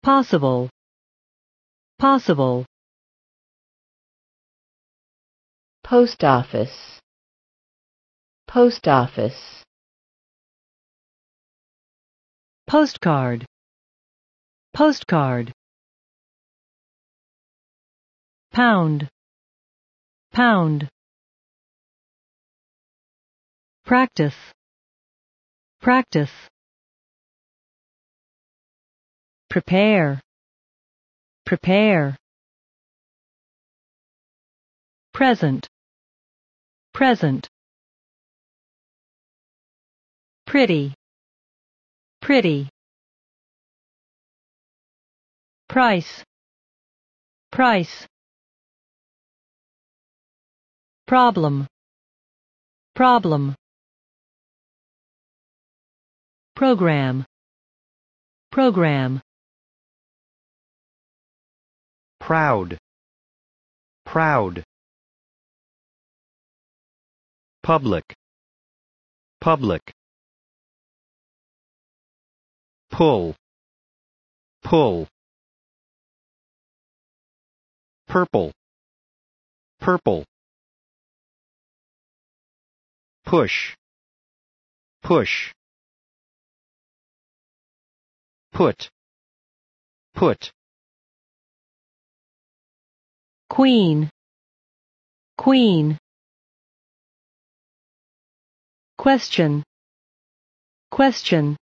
possible, possible. Post office, post office. Postcard, postcard. Pound, pound. Practice, practice. Prepare, prepare. Present, present. Pretty, pretty. Price, price. Problem, problem. Program, program. Proud, proud. Public, public. Pull, pull. Purple, purple. Push, push. Put, put. Queen, queen. Question, question.